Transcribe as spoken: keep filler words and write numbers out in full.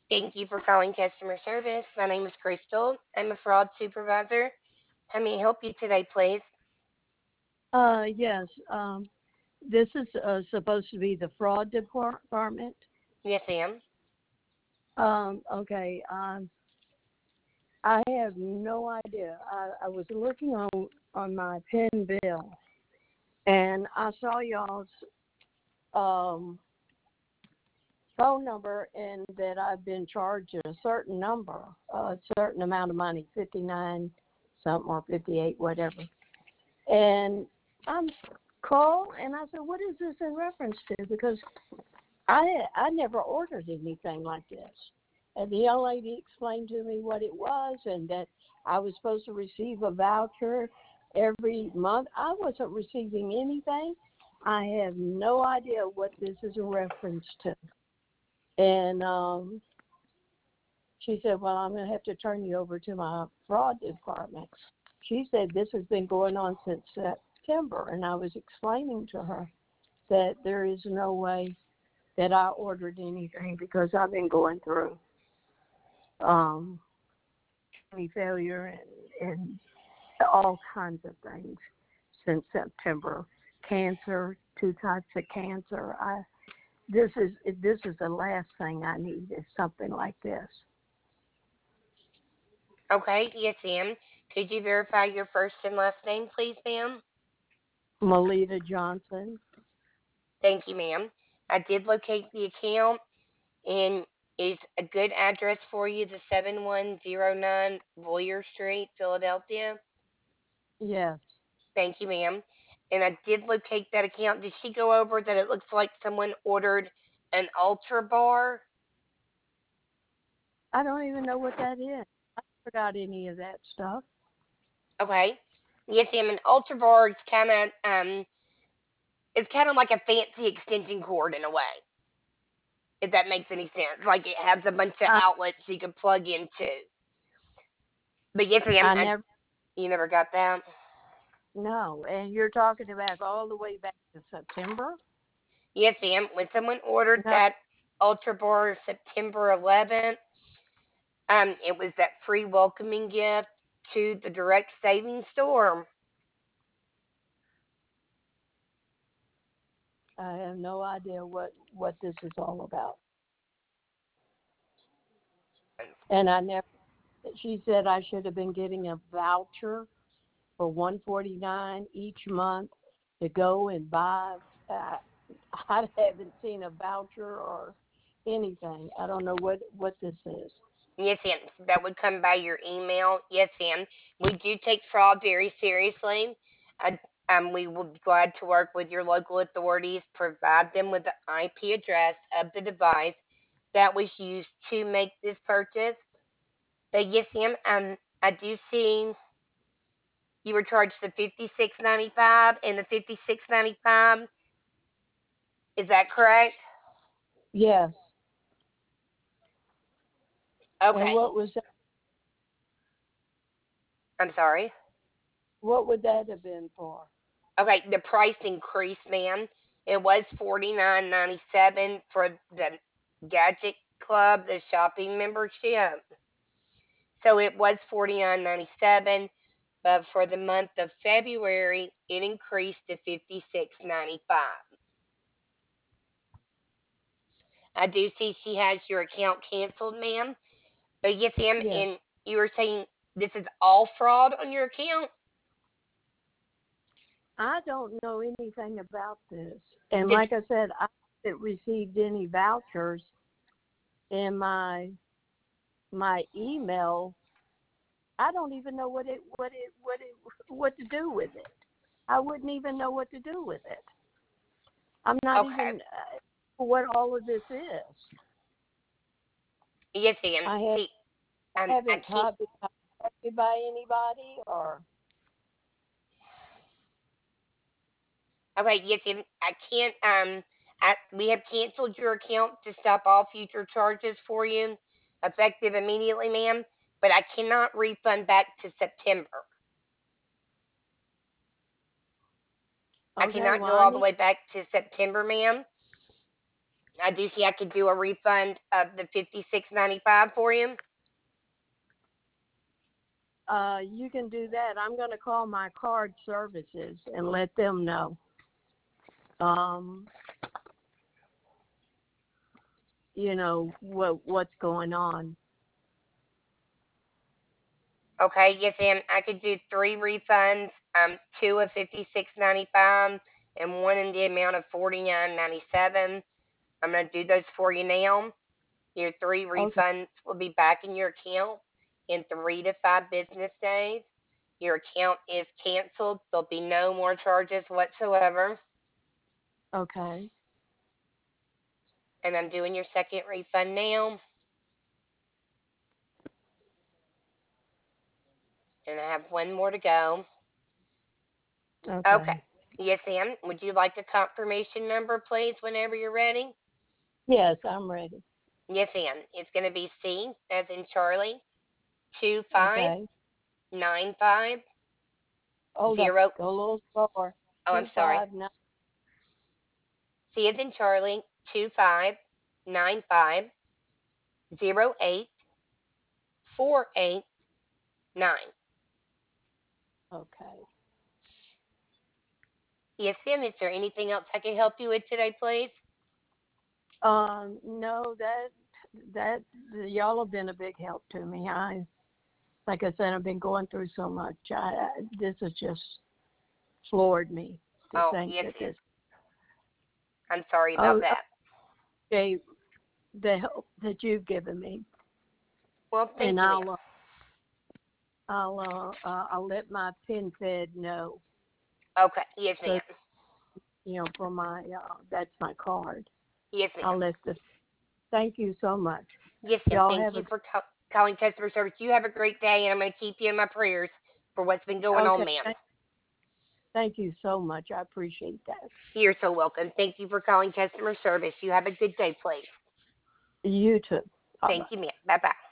Thank you for calling customer service. My name is Crystal. I'm a fraud supervisor. How may I help you today, please? Uh, yes. Um, this is uh, supposed to be the fraud department. Yes, ma'am. Um, okay. Um, I have no idea. I, I was looking on on my pen bill, and I saw y'all's um, phone number, and that I've been charged a certain number, a certain amount of money, fifty nine something or fifty eight, whatever. And I'm called, and I said, "What is this in reference to?" Because I I never ordered anything like this. And the young lady explained to me what it was, and that I was supposed to receive a voucher every month. I wasn't receiving anything. I have no idea what this is a reference to. And um, she said, "Well, I'm going to have to turn you over to my fraud department." She said this has been going on since September, and I was explaining to her that there is no way that I ordered anything because I've been going through um, kidney failure and, and all kinds of things since September. Cancer, two types of cancer. I this is this is the last thing I need is something like this. Okay, yes, ma'am. Could you verify your first and last name, please, ma'am? Melita Johnson. Thank you, ma'am. I did locate the account, and is a good address for you the seven one zero nine Boyer Street, Philadelphia? Yes. Thank you, ma'am. And I did locate that account. Did she go over that it looks like someone ordered an Ultra Bar? I don't even know what that is. I forgot any of that stuff. Okay. Yes, ma'am. An Ultra Bar is kind of um, it's kind of like a fancy extension cord in a way, if that makes any sense. Like it has a bunch of I outlets you can plug into. But yes, ma'am. I I, never you never got that. know. And you're talking about all the way back to September? Yes, ma'am. When someone ordered No. that Ultra Bar September eleventh, um, it was that free welcoming gift to the direct savings store. I have no idea what what this is all about. And I never. She said I should have been getting a voucher for one forty nine each month to go and buy. Uh, I haven't seen a voucher or anything. I don't know what what this is. Yes, ma'am. That would come by your email. Yes, ma'am. We do take fraud very seriously. Uh, um, we will be glad to work with your local authorities, provide them with the I P address of the device that was used to make this purchase. But yes, ma'am. Um, I do see you were charged the fifty six ninety five and the fifty six ninety five. Is that correct? Yes. And Okay. what was that, I'm sorry. what would that have been for? Okay, the price increased, ma'am. It was forty nine ninety seven for the Gadget Club, the shopping membership. So it was forty nine ninety seven, but for the month of February, it increased to fifty six ninety five. I do see she has your account canceled, ma'am. But yes, ma'am, Yes. and you were saying this is all fraud on your account? I don't know anything about this. And Did like I said, I haven't received any vouchers in my my email. I don't even know what it what it what it what to do with it. I wouldn't even know what to do with it. I'm not okay? even uh, what all of this is. Yes, ma'am. I have See, um, I haven't can't. caught been contacted by anybody or Okay, yes, and I can't. Um, I, we have canceled your account to stop all future charges for you, effective immediately, ma'am. But I cannot refund back to September. I okay. cannot Well, go I all the need way back to September, ma'am. I do see I could do a refund of the fifty-six ninety-five for you. Uh, you can do that. I'm going to call my card services and let them know. Um, you know what what's going on. Okay, yes, ma'am. I could do three refunds, um, two of fifty-six ninety-five and one in the amount of forty-nine ninety-seven. I'm gonna do those for you now. Your three Okay. refunds will be back in your account in three to five business days. Your account is canceled. There'll be no more charges whatsoever. Okay. And I'm doing your second refund now. And I have one more to go. Okay. Okay. Yes, ma'am. Would you like the confirmation number, please, whenever you're ready? Yes, I'm ready. Yes, ma'am. It's going to be C as in Charlie, two five Okay. nine five Hold up. zero. Go a little slower. Oh, I'm Two sorry. five nine. C as in Charlie, two five nine five zero eight four eight nine. Okay. Yes, ma'am. Is there anything else I can help you with today, please? Um, no, that that y'all have been a big help to me. I, like I said, I've been going through so much. I, I this has just floored me to Oh, think yes, that ma'am. this. I'm sorry about Oh, that. okay, the help that you've given me, Well, thank and you, ma'am. I'll uh, I'll uh, uh, I'll let my pin fed know. Okay. Yes, So ma'am. you know, for my uh, that's my card. Yes, I'll ma'am. let the. Thank you so much. Yes, ma'am. Y'all Thank have you a for ca- calling customer service. You have a great day, and I'm going to keep you in my prayers for what's been going on, okay. ma'am. Thank, thank you so much. I appreciate that. You're so welcome. Thank you for calling customer service. You have a good day, please. You too. Bye bye. Thank you, ma'am. Bye bye.